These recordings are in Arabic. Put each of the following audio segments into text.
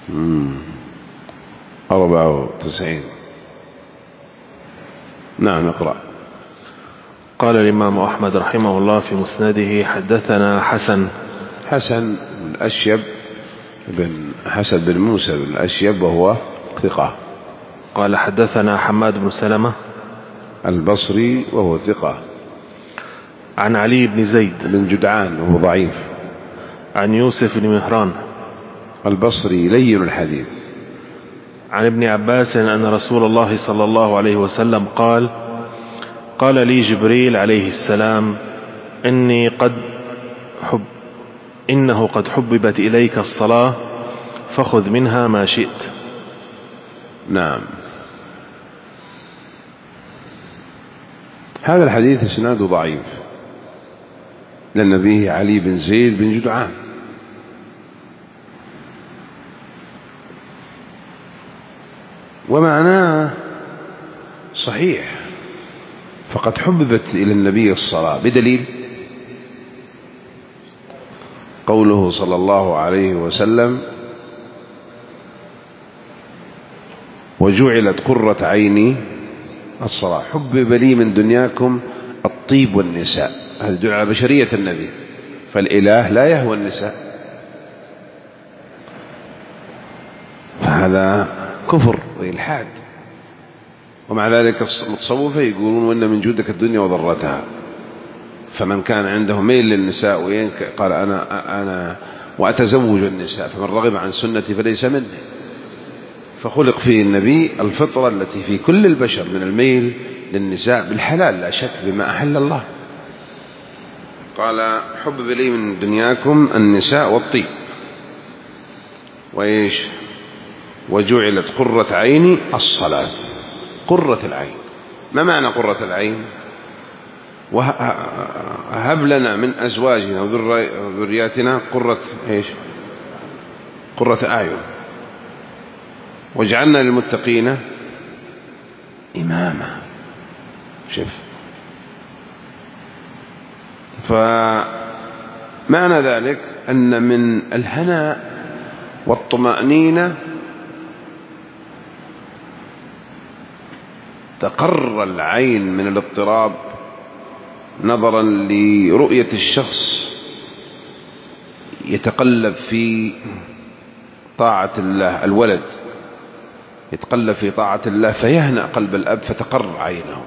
94. نعم اقرأ. قال الإمام أحمد رحمه الله في مسنده: حدثنا حسن الأشيب بن حسن بن موسى بن الأشيب وهو ثقة. قال حدثنا حماد بن سلمة البصري وهو ثقة. عن علي بن زيد بن جدعان وهو ضعيف. عن يوسف بن مهران البصري لين الحديث. عن ابن عباس أن رسول الله صلى الله عليه وسلم قال لي جبريل عليه السلام: إنه قد حببت إليك الصلاة فخذ منها ما شئت. نعم. هذا الحديث اسناده ضعيف لأن به علي بن زيد بن جدعان، ومعناه صحيح، فقد حببت إلى النبي الصلاة بدليل قوله صلى الله عليه وسلم: وجعلت قرة عيني الصلاة. حبب لي من دنياكم الطيب والنساء. هذا يدل على بشرية النبي، فالإله لا يهوى النساء، فهذا كفر وإلحاد. ومع ذلك المتصوفة يقولون: وإن من جودك الدنيا وضرتها. فمن كان عنده ميل للنساء قال أنا وأتزوج النساء، فمن رغب عن سنتي فليس مني. فخلق فيه النبي الفطرة التي في كل البشر من الميل للنساء بالحلال لا شك بما أحل الله. قال: حبب لي من دنياكم النساء والطيب، وإيش؟ وجعلت قرة عيني الصلاة. قرة العين، ما معنى قرة العين؟ وهب لنا من أزواجنا وذرياتنا قرة إيش؟ قرة أعين، واجعلنا للمتقين إماما. شوف، فمعنى ذلك أن من الهناء والطمأنينة تقر العين من الاضطراب نظرا لرؤية الشخص يتقلب في طاعة الله، الولد يتقلب في طاعة الله فيهنأ قلب الأب فتقر عينه.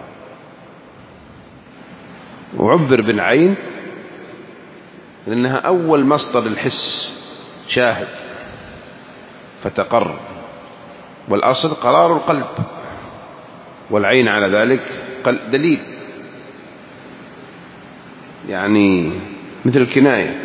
وعبر بالعين لأنها أول مصدر الحس، شاهد، فتقر، والأصل قرار القلب، والعين على ذلك دليل، يعني مثل الكناية.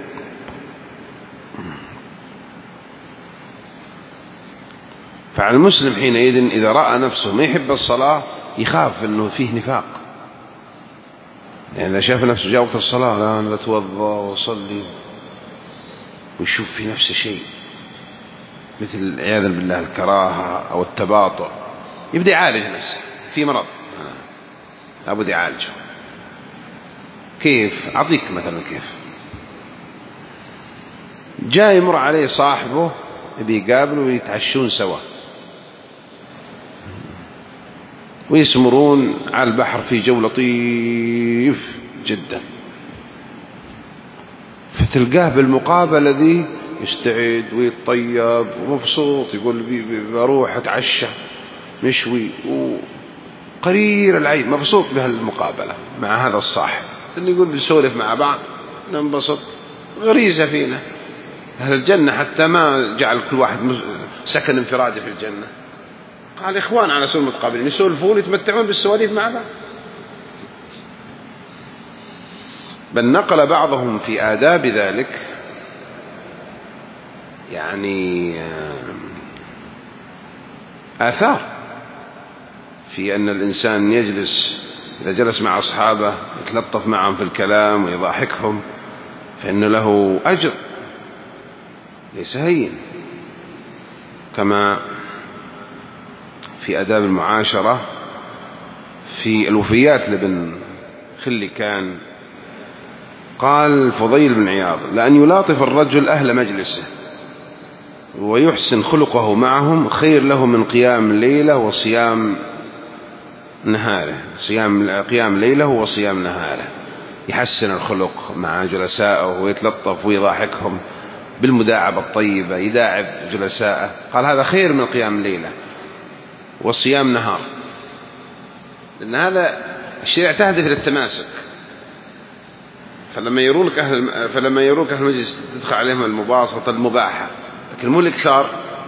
فعلى المسلم حينئذ إذا رأى نفسه ما يحب الصلاة يخاف أنه فيه نفاق، يعني إذا شاف نفسه جاء وقت الصلاة لا أنا بتوضأ وصلي، ويشوف في نفسه شيء مثل عياذا بالله الكراهة أو التباطؤ، يبدأ يعالج نفسه في مرض لابد يعالجه. كيف؟ أعطيك مثلا كيف. جاء يمر عليه صاحبه بيقابله ويتعشون سوا ويسمرون على البحر في جو لطيف جدا، فتلقاه بالمقابلة ذي يستعد ويتطيب ومبسوط، يقول بروح أتعشى نشوي، وقرير العين مبسوط بهالمقابلة مع هذا الصاحب، اللي يقول بنسولف مع بعض ننبسط. غريزة فينا أهل الجنة حتى ما جعل كل واحد سكن انفرادي في الجنة، قال إخوان على سور متقابلين يسولفون يتمتعون بالسواليف مع بعض. بل نقل بعضهم في آداب ذلك يعني آثار في أن الإنسان يجلس إذا جلس مع أصحابه يتلطف معهم في الكلام ويضاحكهم فإن له أجر ليس هين، كما في آداب المعاشرة في الوفيات لابن خلكان قال فضيل بن عياض: لأن يلاطف الرجل أهل مجلسه ويحسن خلقه معهم خير له من قيام ليلة وصيام نهاره. قيام ليله وصيام نهاره، يحسن الخلق مع جلسائه ويتلطف ويضاحكهم بالمداعبة الطيبة، يداعب جلسائه. قال هذا خير من قيام ليلة وصيام نهار، لأن هذا الشريعة تهدف للتماسك. فلما يروك أهل المجلس تدخل عليهم المباسطة المباحة، لكن مو الإكثار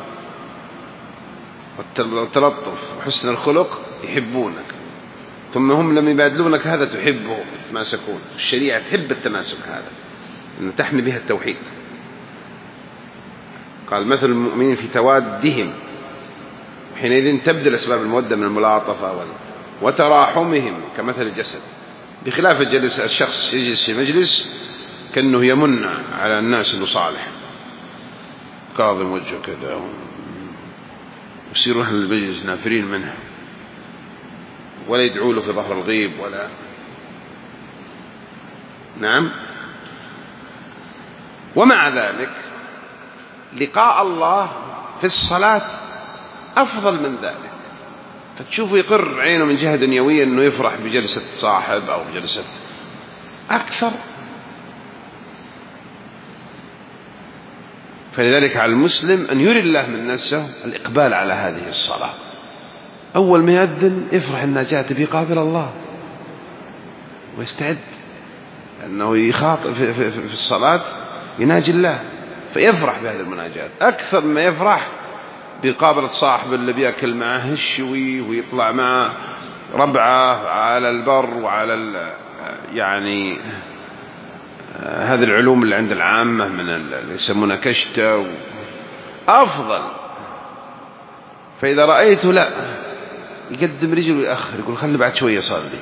والتلطف وحسن الخلق، يحبونك. ثم هم لما يبادلونك هذا تحبه، يتماسكون. الشريعة تحب التماسك هذا، أن تحمي بها التوحيد. قال مثل المؤمنين في توادهم، حينئذ تبدل أسباب المودة من الملاطفة وتراحمهم كمثل الجسد، بخلاف الشخص يجلس في مجلس كأنه يمن على الناس أنه صالح، كاظم وجهه كذا، يصيرون أهل المجلس نافرين منه، ولا يدعوا له في ظهر الغيب ولا. نعم. ومع ذلك لقاء الله في الصلاة أفضل من ذلك، فتشوفه يقر عينه من جهة دنيوية أنه يفرح بجلسة صاحب أو بجلسة أكثر. فلذلك على المسلم أن يري الله من نفسه الإقبال على هذه الصلاة. أول ما يأذن يفرح أنه جاءت بيقابل الله ويستعد، أنه يخاطب في الصلاة يناجي الله، فيفرح بهذه المناجاة أكثر ما يفرح بقابلة صاحب اللي بيأكل معه الشوي ويطلع معه ربعه على البر وعلى يعني هذه العلوم اللي عند العامة من اللي يسمونها كشتة أفضل. فإذا رأيته لا يقدم رجله ويأخر، يقول خلي بعد شوية صلي.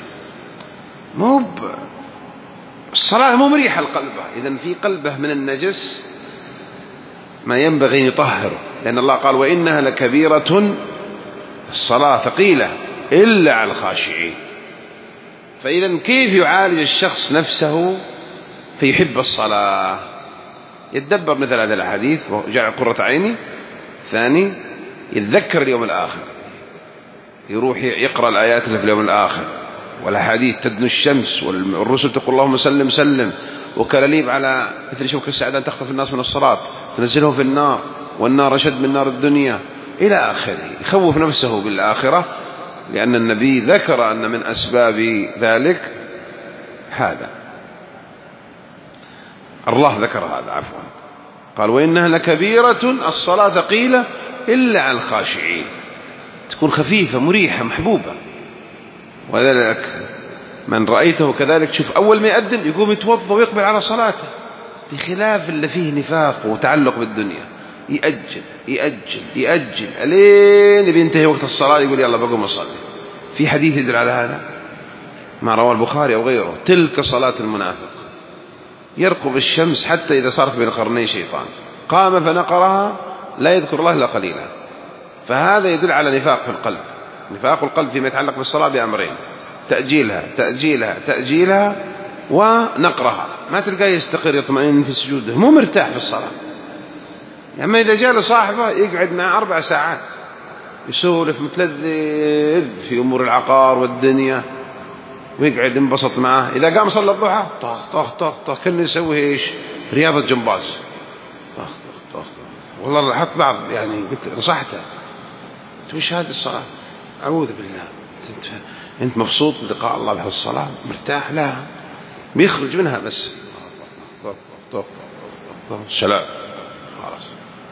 الصلاة مو مريحة لقلبه، إذن في قلبه من النجس ما ينبغي أن يطهره، لأن الله قال وإنها لكبيرة، الصلاة ثقيلة إلا على الخاشعين. فإذا كيف يعالج الشخص نفسه فيحب الصلاة؟ يتدبر مثل هذا الحديث وجعل قرة عيني. ثاني، يتذكر اليوم الآخر، يروح يقرأ الآيات اللي في اليوم الآخر والحديث تدنو الشمس والرسل تقول اللهم سلم سلم، وكلاليب على مثل شوك السعدان تخطف الناس من الصلاة تنزلهم في النار، والنار أشد من نار الدنيا إلى آخره. يخوف نفسه بالآخرة، لأن النبي ذكر أن من أسباب ذلك هذا، الله ذكر هذا عفوا، قال وإنها لكبيرة، الصلاة ثقيلة إلا على الخاشعين، تكون خفيفة مريحة محبوبة. وذلك من رأيته كذلك تشوف أول ما يأذن يقوم يتوضأ ويقبل على صلاته، بخلاف اللي فيه نفاق وتعلق بالدنيا، يأجل يأجل يأجل ألين بينتهي وقت الصلاة يقول يلا بقوم أصلي. في حديث يدل على هذا ما رواه البخاري أو غيره، تلك صلاة المنافق، يرقب الشمس حتى إذا صارت بين قرني شيطان قام فنقرها لا يذكر الله إلا قليلا. فهذا يدل على نفاق في القلب. نفاق القلب فيما يتعلق بالصلاة بأمرين: تأجيلها تأجيلها تأجيلها، ونقرها. ما تلقاه يستقر يطمئن في سجوده، مو مرتاح في الصلاة. أما إذا جاء لصاحبه يقعد معه 4 ساعات يسولف متلذذ في أمور العقار والدنيا، ويقعد ينبسط معه. إذا قام صلى الضحى طخ طخ طخ طخ، كان يسوي إيش؟ رياضة جمباز، طخ طخ طخ. والله لاحظت بعض يعني قلت نصحته، وش هذه الصلاة؟ أعوذ بالله، أنت مبسوط بلقاء الله بهذه الصلاة مرتاح؟ لا، بيخرج منها بس سلام خلاص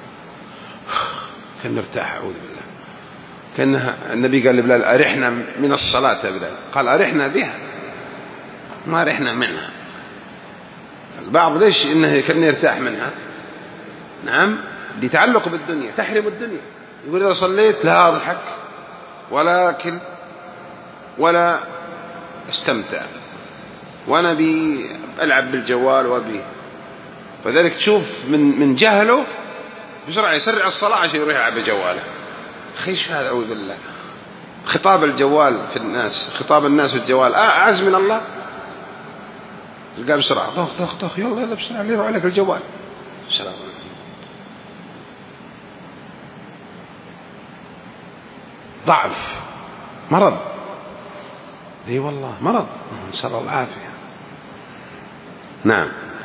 كان مرتاح. أعوذ بالله. كان النبي قال لبلال أرحنا من الصلاة يا بلال، قال أرحنا بها ما أرحنا منها. البعض ليش إنه كان يرتاح منها؟ نعم، لتعلق بالدنيا، تحرم الدنيا. يقول إذا صليت لا أضحك ولا أكل ولا استمتع، وأنا ألعب بالجوال وأبي. فذلك تشوف من جهله بسرعة يسرع الصلاة عشان يروح يلعب بجواله. خيش هذا، أعوذ بالله. خطاب الجوال في الناس، خطاب الناس في الجوال أعز من الله. تلقاه بسرعة طخ طخ طخ، يلا بسرعة يروح عليك الجوال. السلام عليكم. ضعف، مرض، اي والله مرض، نسأل الله العافية. نعم.